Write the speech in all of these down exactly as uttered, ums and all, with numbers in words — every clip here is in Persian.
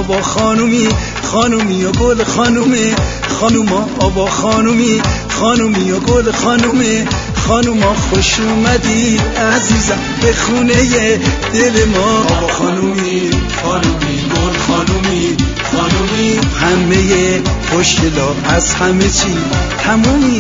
آوا خانومی، خانومی و گل خانومه، خانوما آوا خانومی، خانومی و گل خانومه، خانوما خوش اومدی عزیزم به خونه دل ما. آوا خانومی، خانومی گل خانومی، خانومی همه خوشگلا از همه چی تمومی.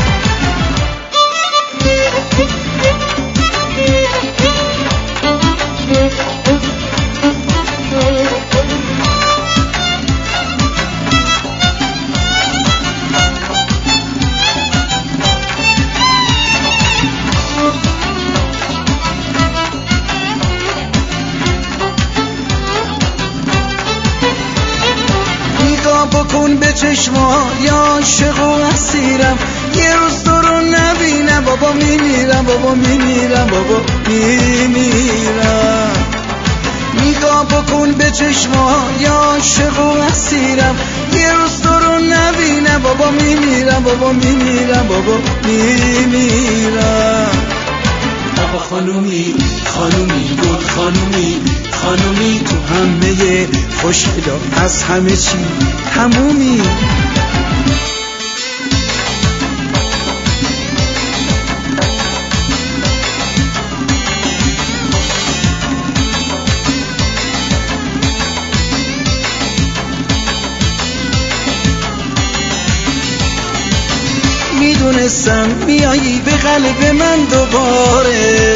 بکن به چشما یا عاشق و اسیرم، یه روز تو رو نبینم بابا میمیرم، بابا میمیرم، بابا میمیرم. نگاه بکن به چشما یا عاشق و اسیرم، یه روز تو رو نبینم بابا میمیرم، بابا میمیرم، بابا میمیرم. آوا خانومی، خانومی گل خانومی، خانومی تو همه خوشگلا از همه چی تمومی. میدونستم میایی به قلب من دوباره،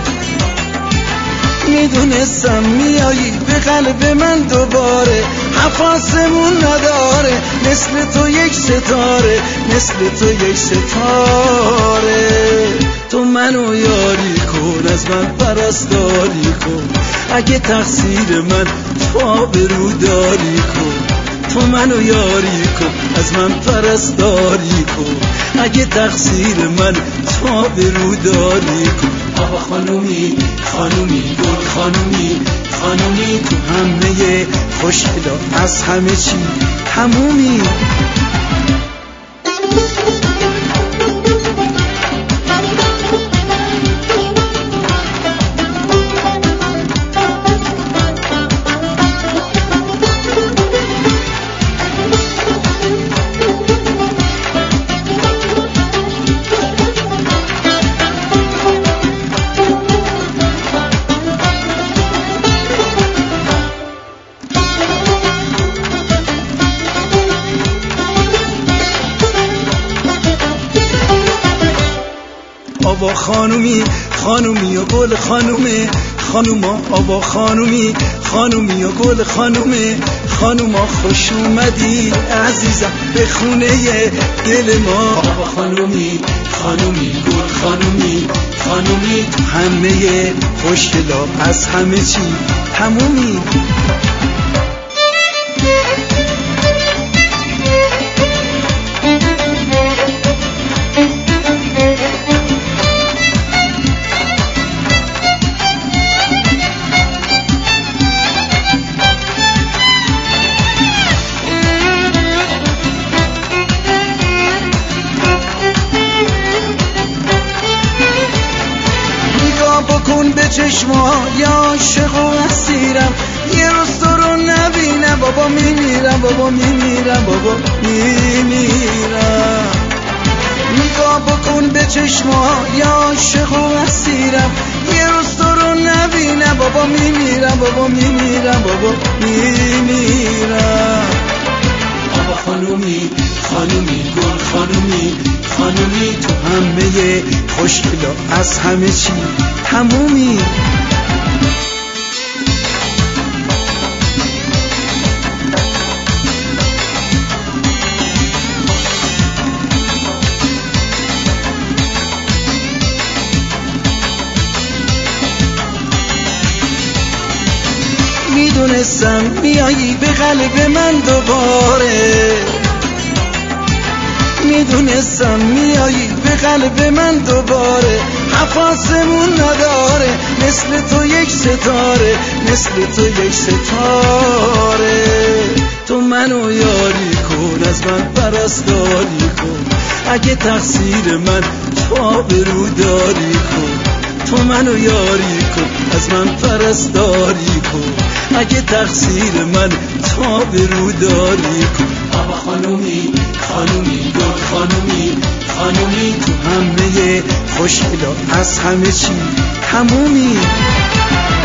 میدونستم میایی به قلب من دوباره، حفاظمون نداره مثل تو یک ستاره، مثل تو یک ستاره. تو منو یاری کن، از من پرستاری کن، اگه تقصیر من تو آبرو داری کن. تو منو یاری کن، از من پرستاری کن، اگه تقصیر من تو آبرو داری کن. آوا خانومی، خانومی گل خانومی، خانومی تو همه خوشگلا از همه چی تمومی. آوا خانومی، خانومی و گل خانومه، خانوما آوا خانومی، خانومی و گل خانومه، خانوما خوش اومدی عزیزم به خونه دل ما. آوا خانومی، خانومی گل خانومی، خانومی تو همه خوشگلا از همه چی تمومی. بکن به چشما یا عاشق و اسیرم، یه روز تو رو نبینم بابا میمیرم، بابا میمیرم، بابا میمیرم. نگاه بکن به چشما یا عاشق و اسیرم، یه روز تو رو نبینم بابا میمیرم، بابا میمیرم، بابا میمیرم. آوا خانومی، خانومی گل خانومی، خانومی تو همه خوشگلا از همه چی تمومی. میدونستم میایی به قلب من دوباره، میدونستم میایی به قلب من دوباره، حفاظمون نداره مثل تو یک ستاره، مثل تو یک ستاره. تو منو یاری کن، از من پرستاری کن، اگه تقصیر من تو آبرو داری کن. تو منو یاری کن، از من پرستاری کن، اگه تقصیر من تا به رو داری کن. بابا خانومی خانومی گل خانومی خانومی تو همه خوشگلا از همه چی تمومی.